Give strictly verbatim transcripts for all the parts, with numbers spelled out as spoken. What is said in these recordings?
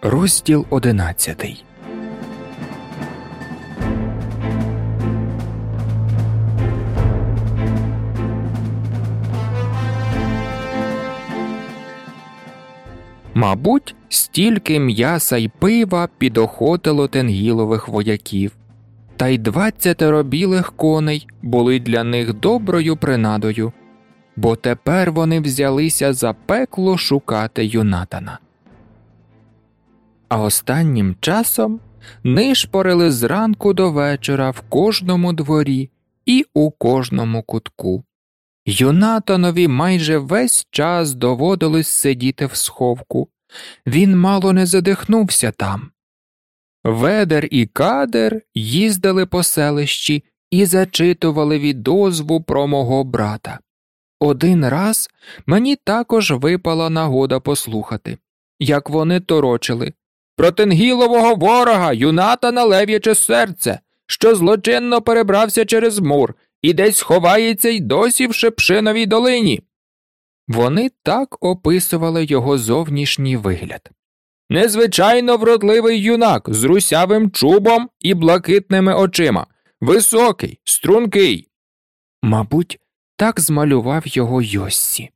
Розділ одинадцятий. Мабуть, стільки м'яса й пива підохотило Тенгілових вояків, та й двадцятеро білих коней були для них доброю принадою, бо тепер вони взялися запекло шукати Юнатана. А останнім часом нишпорили зранку до вечора в кожному дворі і у кожному кутку. Юнатанові майже весь час доводилось сидіти в сховку, він мало не задихнувся там. Ведер і Кадер їздили по селищі і зачитували відозву про мого брата. Один раз мені також випала нагода послухати, як вони торочили: «Про Тенгілового ворога, Юнатана Лев'яче серце, що злочинно перебрався через мур і десь ховається й досі в Шипшиновій долині». Вони так описували його зовнішній вигляд. «Незвичайно вродливий юнак з русявим чубом і блакитними очима, високий, стрункий». Мабуть, так змалював його Йоссі.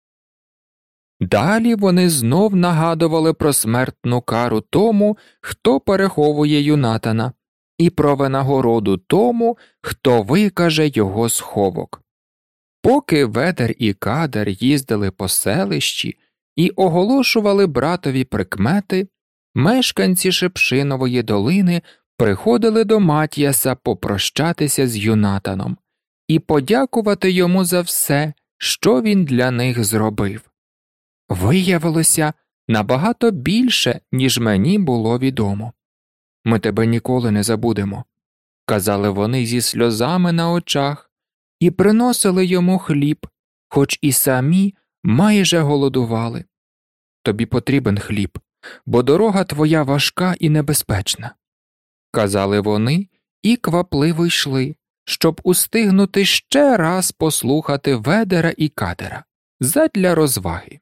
Далі вони знов нагадували про смертну кару тому, хто переховує Юнатана, і про винагороду тому, хто викаже його сховок. Поки Ведер і Кадер їздили по селищі і оголошували братові прикмети, мешканці Шипшинової долини приходили до Матіяса попрощатися з Юнатаном і подякувати йому за все, що він для них зробив. Виявилося набагато більше, ніж мені було відомо. «Ми тебе ніколи не забудемо», – казали вони зі сльозами на очах, і приносили йому хліб, хоч і самі майже голодували. «Тобі потрібен хліб, бо дорога твоя важка і небезпечна», – казали вони і квапливо йшли, щоб устигнути ще раз послухати Ведера і Кадера задля розваги.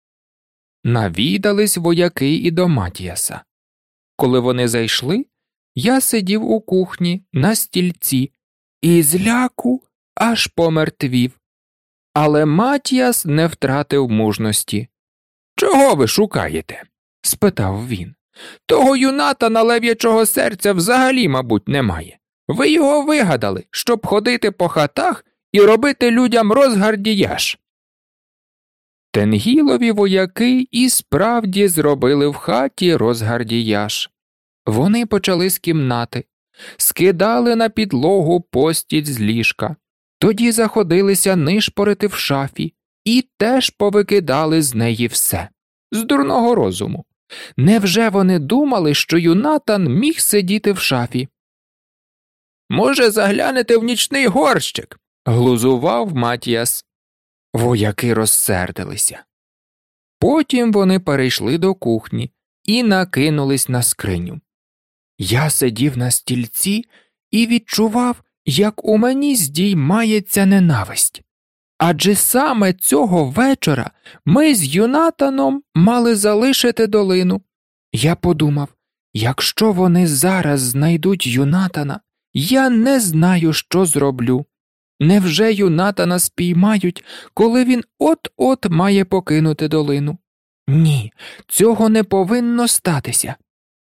Навідались вояки і до Матіяса. Коли вони зайшли, я сидів у кухні на стільці і з ляку аж помертвів. Але Матіяс не втратив мужності. «Чого ви шукаєте?» – спитав він. «Того Юнатана Лев'ячого серця взагалі, мабуть, немає. Ви його вигадали, щоб ходити по хатах і робити людям розгардіяж». Тенгілові вояки і справді зробили в хаті розгардіяж. Вони почали з кімнати, скидали на підлогу постіль з ліжка, тоді заходилися нишпорити в шафі і теж повикидали з неї все. З дурного розуму. Невже вони думали, що Юнатан міг сидіти в шафі? «Може, заглянете в нічний горщик?» – глузував Матіяс. Вояки розсердилися. Потім вони перейшли до кухні і накинулись на скриню. Я сидів на стільці і відчував, як у мені здіймається ненависть. Адже саме цього вечора ми з Юнатаном мали залишити долину. Я подумав, якщо вони зараз знайдуть Юнатана, я не знаю, що зроблю. Невже Юнатана спіймають, коли він от-от має покинути долину? Ні, цього не повинно статися.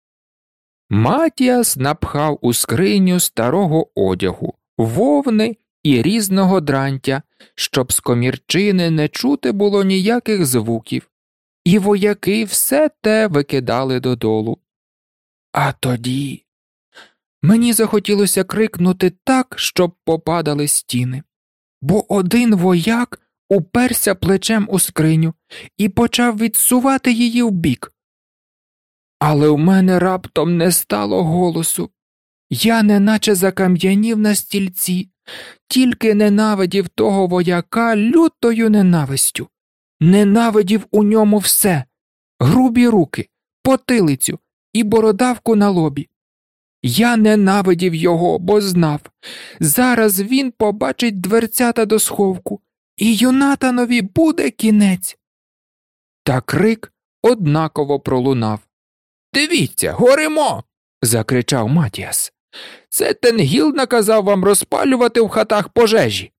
Матіас напхав у скриню старого одягу, вовни і різного дрантя, щоб з комірчини не чути було ніяких звуків, і вояки все те викидали додолу. А тоді мені захотілося крикнути так, щоб попадали стіни, бо один вояк уперся плечем у скриню і почав відсувати її вбік. Але в мене раптом не стало голосу. Я неначе закам'янів на стільці, тільки ненавидів того вояка лютою ненавистю. Ненавидів у ньому все – грубі руки, потилицю і бородавку на лобі. Я ненавидів його, бо знав, зараз він побачить дверцята до сховку, і Юнатанові буде кінець. Та крик однаково пролунав. Дивіться, горимо!» – закричав Матіас. «Це Тенгіл наказав вам розпалювати в хатах пожежі».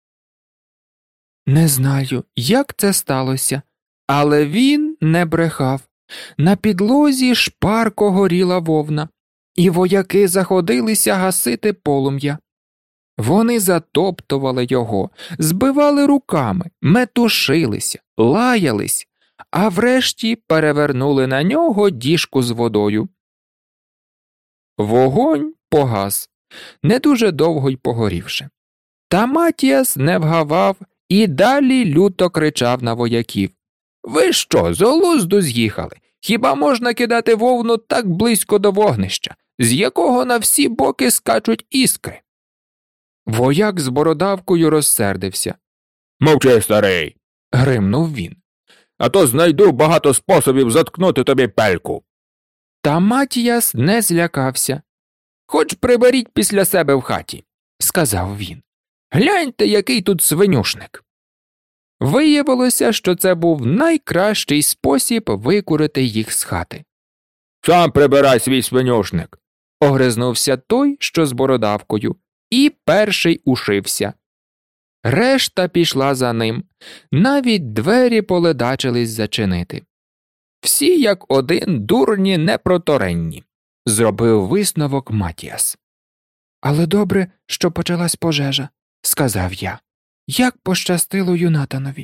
Не знаю, як це сталося, але він не брехав. На підлозі шпарко горіла вовна, і вояки заходилися гасити полум'я. Вони затоптували його, збивали руками, метушилися, лаялись, а врешті перевернули на нього діжку з водою. Вогонь погас, не дуже довго й погорівши. Та Матіас не вгавав і далі люто кричав на вояків: «Ви що, з глузду з'їхали? Хіба можна кидати вовну так близько до вогнища, з якого на всі боки скачуть іскри?» Вояк з бородавкою розсердився. «Мовчи, старий!» – гримнув він. «А то знайду багато способів заткнути тобі пельку!» Та Матіас не злякався. «Хоч приберіть після себе в хаті», – сказав він. «Гляньте, який тут свинюшник». Виявилося, що це був найкращий спосіб викурити їх з хати. «Сам прибирай свій свинюшник», – огризнувся той, що з бородавкою, і перший ушився. Решта пішла за ним, навіть двері поледачились зачинити. Всі як один дурні непроторенні, зробив висновок Матіас. Але добре, що почалась пожежа, сказав я. Як пощастило Юнатанові.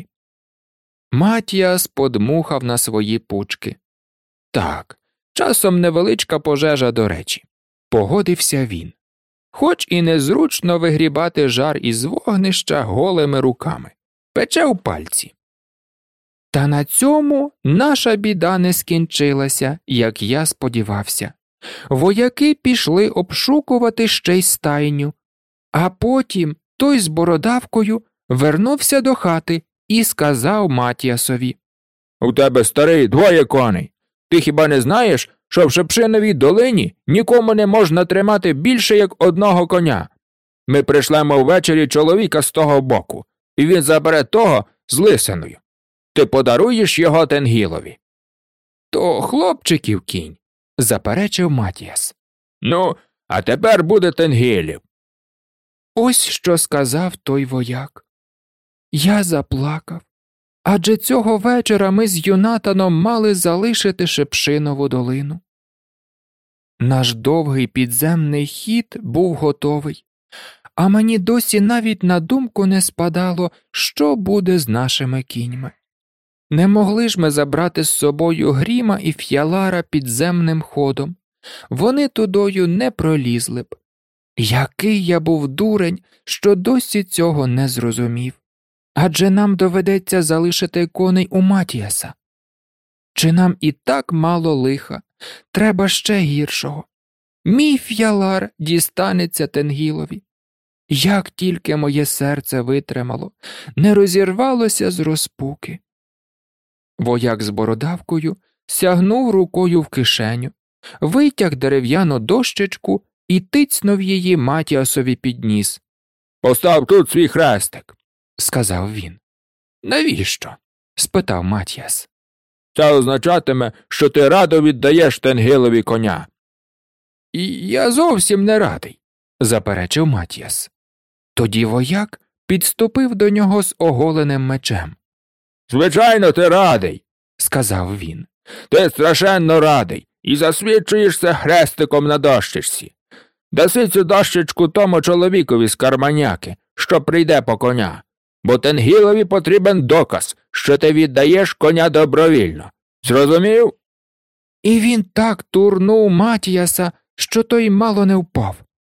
Матіас подмухав на свої пучки. Так, часом невеличка пожежа до речі, погодився він. Хоч і незручно вигрібати жар із вогнища голими руками, пече у пальці. Та на цьому наша біда не скінчилася, як я сподівався. Вояки пішли обшукувати ще й стайню, а потім той з бородавкою вернувся до хати і сказав Матіасові: «У тебе, старий, двоє коней. Ти хіба не знаєш, що в Шепшиновій долині нікому не можна тримати більше, як одного коня? Ми пришлемо ввечері чоловіка з того боку, і він забере того з лисиною. Ти подаруєш його Тенгілові». «То хлопчиків кінь», – заперечив Матіас. «Ну, а тепер буде Тенгілів». Ось що сказав той вояк. Я заплакав, адже цього вечора ми з Юнатаном мали залишити Шепшинову долину. Наш довгий підземний хід був готовий, а мені досі навіть на думку не спадало, що буде з нашими кіньми. Не могли ж ми забрати з собою Гріма і Ф'ялара підземним ходом, вони тудою не пролізли б. Який я був дурень, що досі цього не зрозумів. Адже нам доведеться залишити коней у Матіаса. Чи нам і так мало лиха, треба ще гіршого. Мій Ф'ялар дістанеться Тенгілові. Як тільки моє серце витримало, не розірвалося з розпуки. Вояк з бородавкою сягнув рукою в кишеню, витяг дерев'яну дощечку і тицьнув її Матіасові під ніс. «Постав тут свій хрестик», – сказав він. «Навіщо?» – спитав Матіас. «Це означатиме, що ти радо віддаєш Тенгілові коня». «І я зовсім не радий», – заперечив Матіас. Тоді вояк підступив до нього з оголеним мечем. «Звичайно, ти радий», – сказав він. «Ти страшенно радий і засвідчуєшся хрестиком на дощечці. Даси цю дощечку тому чоловікові з Карманяки, що прийде по коня, бо Тенгілові потрібен доказ, що ти віддаєш коня добровільно. Зрозумів?» І він так турнув Матіаса, що той мало не впав.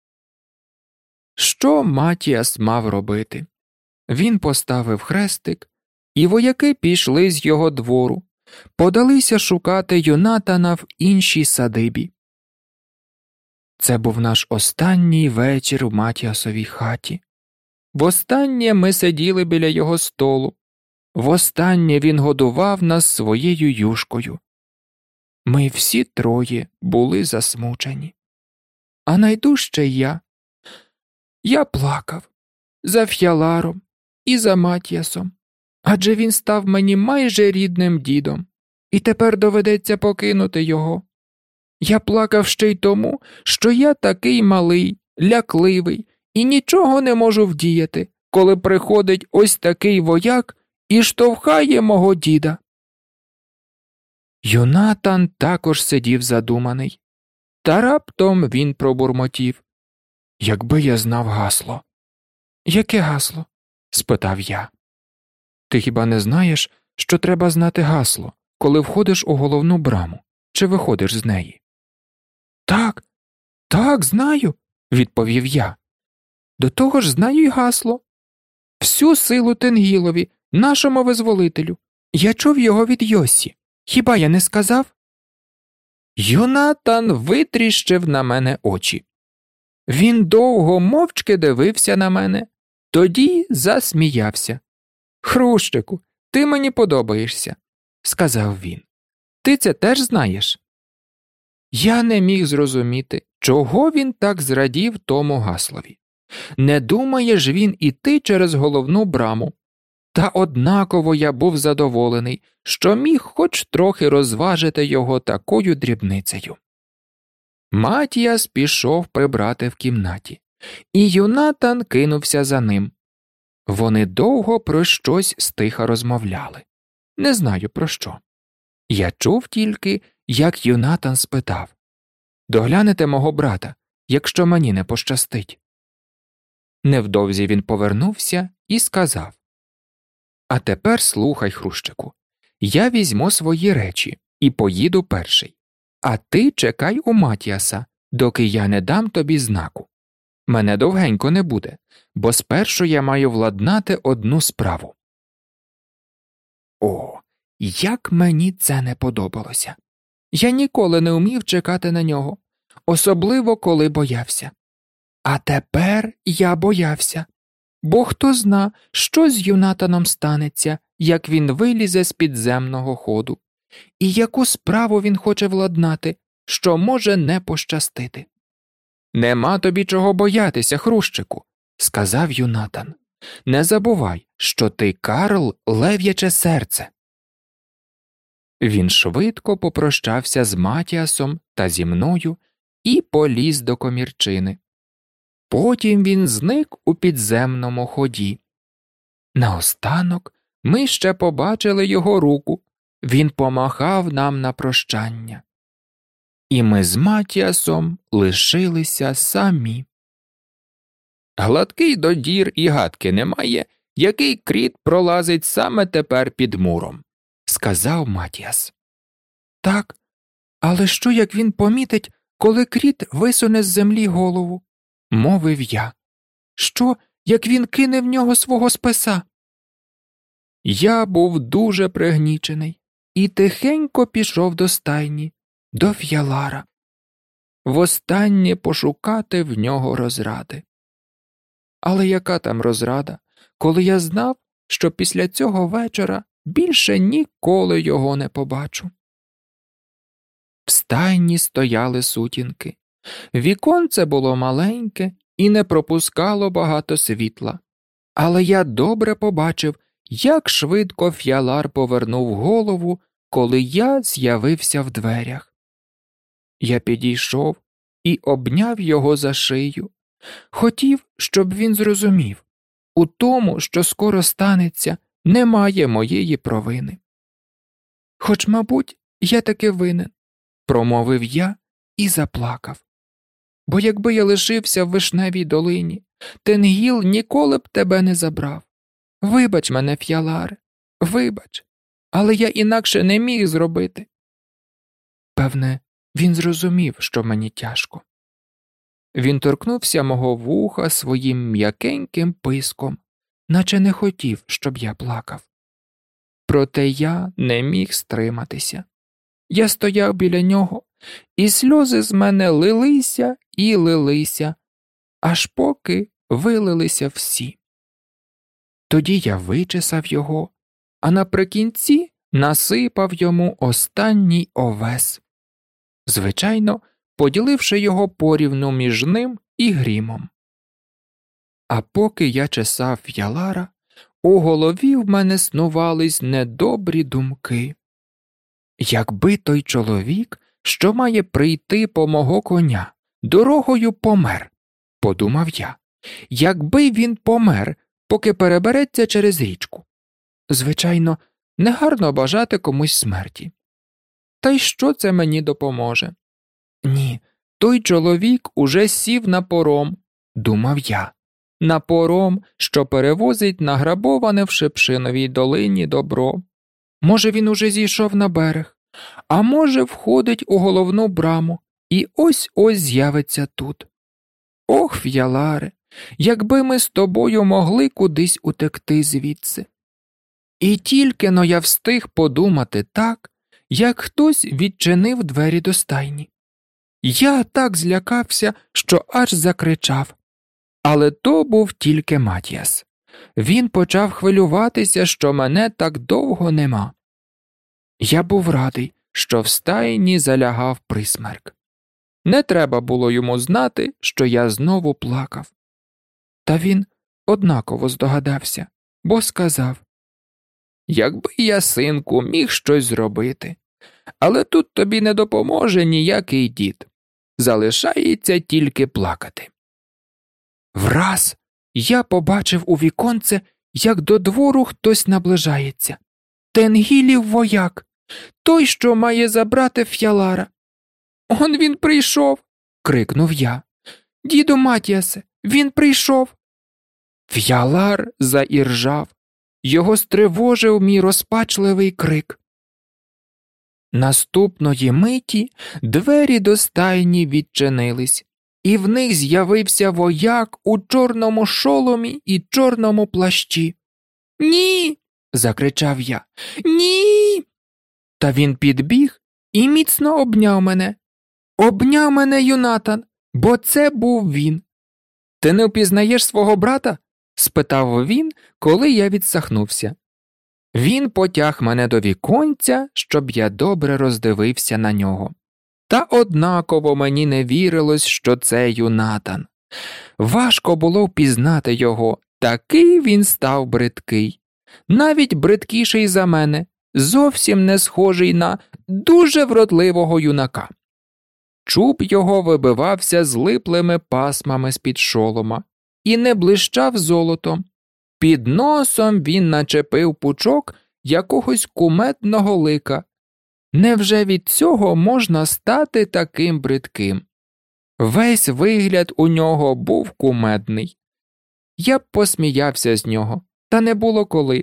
Що Матіас мав робити? Він поставив хрестик, і вояки пішли з його двору, подалися шукати Юнатана в іншій садибі. Це був наш останній вечір в Матіасовій хаті. Востаннє ми сиділи біля його столу. Востаннє він годував нас своєю юшкою. Ми всі троє були засмучені. А найдужче я. Я плакав за Ф'яларом і за Матіасом, адже він став мені майже рідним дідом, і тепер доведеться покинути його. Я плакав ще й тому, що я такий малий, лякливий і нічого не можу вдіяти, коли приходить ось такий вояк і штовхає мого діда. Йонатан також сидів задуманий, та раптом він пробурмотів: «Якби я знав гасло». «Яке гасло?» – спитав я. «Ти хіба не знаєш, що треба знати гасло, коли входиш у головну браму, чи виходиш з неї?» «Так, так, знаю», – відповів я. «До того ж знаю й гасло. Всю силу Тенгілові, нашому визволителю. Я чув його від Йоссі. Хіба я не сказав?» Йонатан витріщив на мене очі. Він довго мовчки дивився на мене, тоді засміявся. «Хрущику, ти мені подобаєшся», – сказав він. «Ти це теж знаєш?» Я не міг зрозуміти, чого він так зрадів тому гаслові. Не думає ж він іти через головну браму. Та однаково я був задоволений, що міг хоч трохи розважити його такою дрібницею. Матіас пішов прибрати в кімнаті, і Йонатан кинувся за ним. Вони довго про щось стиха розмовляли. Не знаю про що. Я чув тільки, як Йонатан спитав: «Доглянете мого брата, якщо мені не пощастить?» Невдовзі він повернувся і сказав: «А тепер слухай, Хрущику, я візьму свої речі і поїду перший, а ти чекай у Матіаса, доки я не дам тобі знаку. Мене довгенько не буде, бо спершу я маю владнати одну справу». О, як мені це не подобалося! Я ніколи не вмів чекати на нього, особливо коли боявся. А тепер я боявся, бо хто зна, що з Йонатаном станеться, як він вилізе з підземного ходу, і яку справу він хоче владнати, що може не пощастити. «Нема тобі чого боятися, Хрущику», – сказав Йонатан. «Не забувай, що ти, Карл, лев'яче серце». Він швидко попрощався з Матіасом та зі мною і поліз до комірчини. Потім він зник у підземному ході. Наостанок ми ще побачили його руку, він помахав нам на прощання. І ми з Матіасом лишилися самі. «Гладкий додір і гадки немає, який кріт пролазить саме тепер під муром», – сказав Матіас. «Так, але що, як він помітить, коли кріт висуне з землі голову?» – мовив я. «Що, як він кине в нього свого списа?» Я був дуже пригнічений і тихенько пішов до стайні, до Ф'ялара. Востаннє пошукати в нього розради. Але яка там розрада, коли я знав, що після цього вечора більше ніколи його не побачу. В стайні стояли сутінки. Віконце було маленьке і не пропускало багато світла. Але я добре побачив, як швидко Ф'ялар повернув голову, коли я з'явився в дверях. Я підійшов і обняв його за шию. Хотів, щоб він зрозумів, у тому, що скоро станеться, немає моєї провини. «Хоч, мабуть, я таки винен», – промовив я і заплакав. «Бо якби я лишився в Вишневій долині, Тенгіл ніколи б тебе не забрав. Вибач мене, Ф'яларе, вибач, але я інакше не міг зробити». Певне, він зрозумів, що мені тяжко. Він торкнувся мого вуха своїм м'якеньким писком, наче не хотів, щоб я плакав. Проте я не міг стриматися. Я стояв біля нього, і сльози з мене лилися і лилися, аж поки вилилися всі. Тоді я вичесав його, а наприкінці насипав йому останній овес, звичайно, поділивши його порівну між ним і грімом. А поки я чесав Ф'ялара, у голові в мене снувались недобрі думки. Якби той чоловік що має прийти по мого коня, дорогою помер, подумав я. Якби він помер, поки перебереться через річку. Звичайно, негарно бажати комусь смерті. Та й що це мені допоможе? Ні, той чоловік уже сів на пором, думав я, на пором, що перевозить награбоване в Шипшиновій долині добро. Може, він уже зійшов на берег, а може, входить у головну браму і ось-ось з'явиться тут. Ох, Ф'яларе, якби ми з тобою могли кудись утекти звідси. І тільки-но я встиг подумати так, як хтось відчинив двері до стайні. Я так злякався, що аж закричав. Але то був тільки Матіас. Він почав хвилюватися, що мене так довго нема. Я був радий, що в стайні залягав присмерк. Не треба було йому знати, що я знову плакав. Та він однаково здогадався, бо сказав: «Якби я, синку, міг щось зробити, але тут тобі не допоможе ніякий дід. Залишається тільки плакати». Враз я побачив у віконце, як до двору хтось наближається. Тенгілів вояк, той, що має забрати Ф'ялара. «Он він прийшов!» – крикнув я. «Діду Матіасе, він прийшов!» Ф'ялар заіржав. Його стривожив мій розпачливий крик. Наступної миті двері до стайні відчинились, і в них з'явився вояк у чорному шоломі і чорному плащі. «Ні!» – закричав я. «Ні!» Та він підбіг і міцно обняв мене. Обняв мене Юнатан, бо це був він. «Ти не впізнаєш свого брата?» – спитав він, коли я відсахнувся. Він потяг мене до віконця, щоб я добре роздивився на нього. Та однаково мені не вірилось, що це Юнатан. Важко було впізнати його, такий він став бридкий. Навіть бридкіший за мене, зовсім не схожий на дуже вродливого юнака. Чуб його вибивався злиплими пасмами з-під шолома і не блищав золотом. Під носом він начепив пучок якогось кумедного лика. Невже від цього можна стати таким бридким? Весь вигляд у нього був кумедний. Я б посміявся з нього, та не було коли.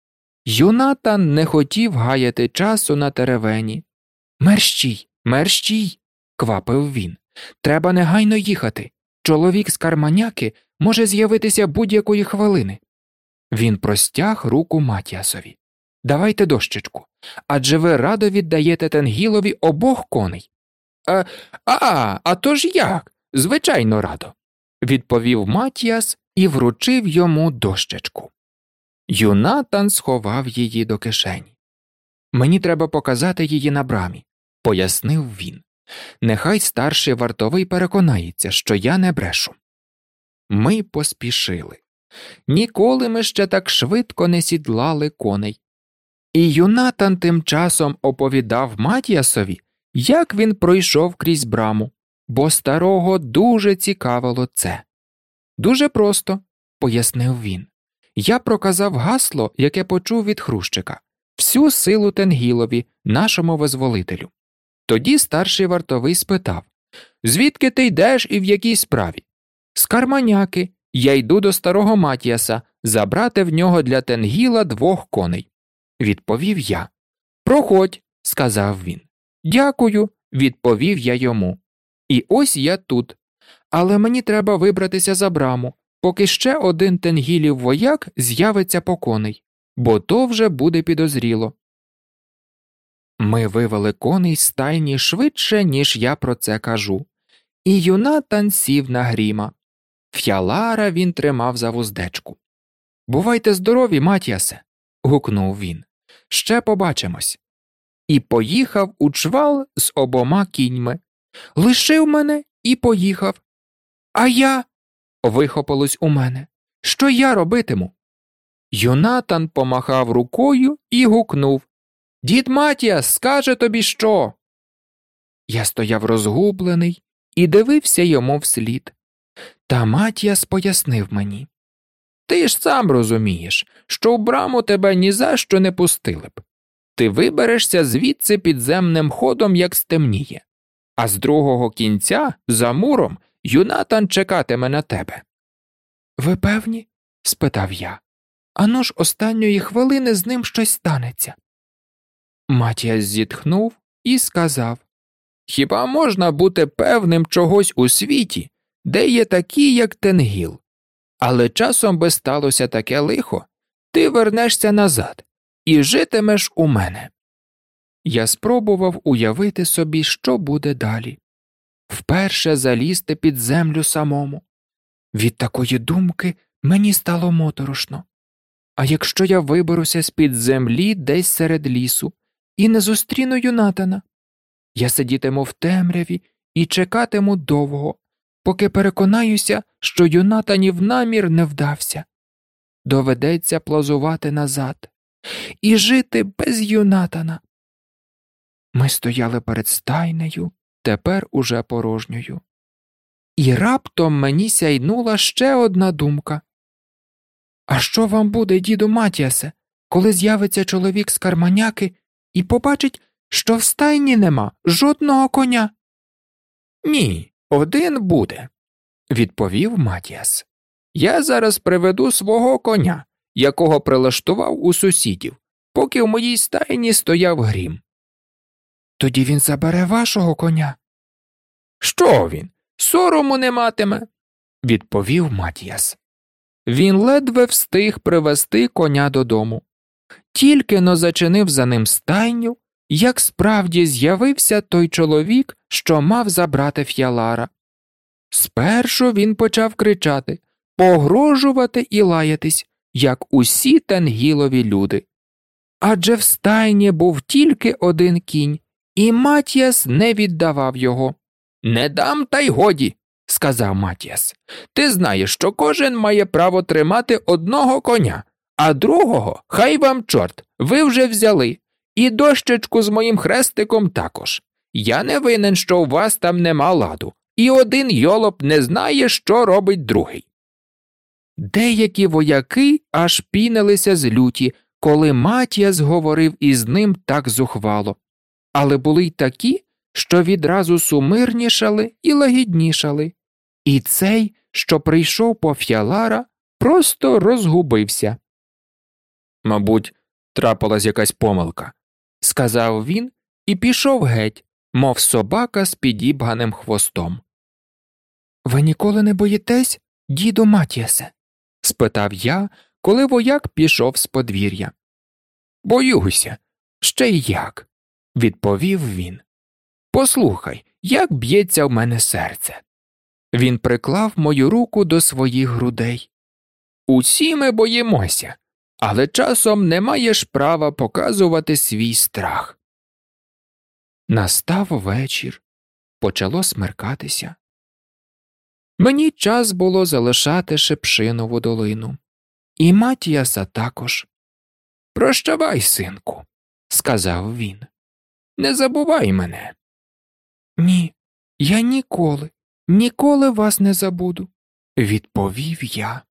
Юнатан не хотів гаяти часу на теревені. «Мерщій, мерщій!» – квапив він. «Треба негайно їхати. Чоловік з Карманяки може з'явитися будь-якої хвилини». Він простяг руку Матіасові. «Давайте дощечку, адже ви радо віддаєте Тенгілові обох коней». «А, а, а то ж як? Звичайно, радо», – відповів Матіас і вручив йому дощечку. Юнатан сховав її до кишені. «Мені треба показати її на брамі», – пояснив він. «Нехай старший вартовий переконається, що я не брешу». Ми поспішили. Ніколи ми ще так швидко не сідлали коней. І Юнатан тим часом оповідав Матіасові, як він пройшов крізь браму, бо старого дуже цікавило це. «Дуже просто», – пояснив він. «Я проказав гасло, яке почув від Хрущика. Всю силу Тенгілові, нашому визволителю». Тоді старший вартовий спитав: «Звідки ти йдеш і в якій справі?» «З Карманяки. Я йду до старого Матіаса, забрати в нього для Тенгіла двох коней», – відповів я. «Проходь», – сказав він. «Дякую», – відповів я йому. «І ось я тут. Але мені треба вибратися за браму, поки ще один Тенгілів вояк з'явиться по коней, бо то вже буде підозріло». Ми вивели коней з стайні швидше, ніж я про це кажу, і Юнатан сів на гріма. Ф'ялара він тримав за вуздечку. «Бувайте здорові, Матіасе!» – гукнув він. «Ще побачимось!» І поїхав у чвал з обома кіньми. Лишив мене і поїхав. «А я?» – вихопилось у мене. «Що я робитиму?» Юнатан помахав рукою і гукнув: «Дід Матіас скаже тобі що!» Я стояв розгублений і дивився йому вслід. Та Матіас пояснив мені: «Ти ж сам розумієш, що в браму тебе ні за що не пустили б. Ти виберешся звідси підземним ходом, як стемніє, а з другого кінця, за муром, Юнатан чекатиме на тебе». «Ви певні?» – спитав я. «Ану ж останньої хвилини з ним щось станеться». Матіас зітхнув і сказав: «Хіба можна бути певним чогось у світі, де є такі, як Тенгіл? Але часом би сталося таке лихо, ти вернешся назад і житимеш у мене». Я спробував уявити собі, що буде далі. Вперше залізти під землю самому. Від такої думки мені стало моторошно. А якщо я виберуся з-під землі десь серед лісу і не зустріну Юнатана? Я сидітиму в темряві і чекатиму довго, поки переконаюся, що Юнатанів намір не вдався. Доведеться плазувати назад і жити без Юнатана. Ми стояли перед стайнею, тепер уже порожньою. І раптом мені сяйнула ще одна думка. «А що вам буде, діду Матіасе, коли з'явиться чоловік з Карманяки і побачить, що в стайні нема жодного коня?» «Ні, один буде», – відповів Матіас. «Я зараз приведу свого коня, якого прилаштував у сусідів, поки в моїй стайні стояв Грім». «Тоді він забере вашого коня». «Що він? Сорому не матиме», – відповів Матіас. Він ледве встиг привести коня додому. Тільки-но зачинив за ним стайню, як справді з'явився той чоловік, що мав забрати Ф'ялара. Спершу він почав кричати, погрожувати і лаятись, як усі Тенгілові люди. Адже в стайні був тільки один кінь, і Матіас не віддавав його. «Не дам, та й годі», – сказав Матіас. «Ти знаєш, що кожен має право тримати одного коня, а другого хай вам чорт, ви вже взяли, і дощечку з моїм хрестиком також. Я не винен, що у вас там нема ладу, і один йолоп не знає, що робить другий». Деякі вояки аж пінилися з люті, коли Матіас говорив із ним так зухвало. Але були й такі, що відразу сумирнішали і лагіднішали. І цей, що прийшов по Ф'ялара, просто розгубився. «Мабуть, трапилась якась помилка», – сказав він і пішов геть, мов собака з підібганим хвостом. «Ви ніколи не боїтесь, діду Матіасе?» – спитав я, коли вояк пішов з подвір'я. «Боюся, ще й як», – відповів він. «Послухай, як б'ється в мене серце». Він приклав мою руку до своїх грудей. «Усі ми боїмося, але часом не маєш права показувати свій страх». Настав вечір, почало смеркатися. Мені час було залишати Шипшинову долину. І Матіаса також. «Прощавай, синку», – сказав він. «Не забувай мене». «Ні, я ніколи, ніколи вас не забуду», – відповів я.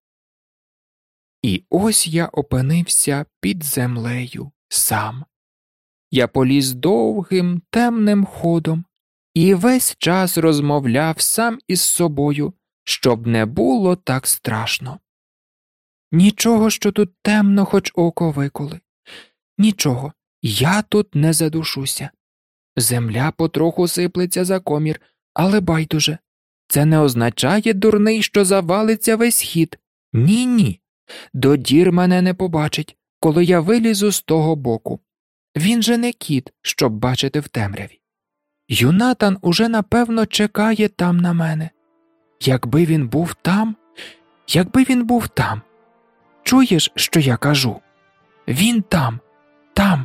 І ось я опинився під землею сам. Я поліз довгим, темним ходом і весь час розмовляв сам із собою, щоб не було так страшно. Нічого, що тут темно, хоч око виколи. Нічого, я тут не задушуся. Земля потроху сиплеться за комір, але байдуже. Це не означає, дурний, що завалиться весь хід. Ні-ні. Додір мене не побачить, коли я вилізу з того боку. Він же не кіт, щоб бачити в темряві. Юнатан уже, напевно, чекає там на мене. Якби він був там, якби він був там. Чуєш, що я кажу? Він там, там.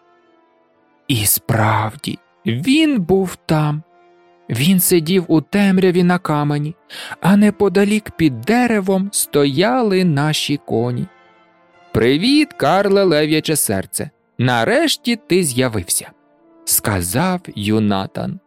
І справді, він був там. Він сидів у темряві на камені, а неподалік під деревом стояли наші коні. «Привіт, Карле Лев'яче серце! Нарешті ти з'явився», – сказав Юнатан.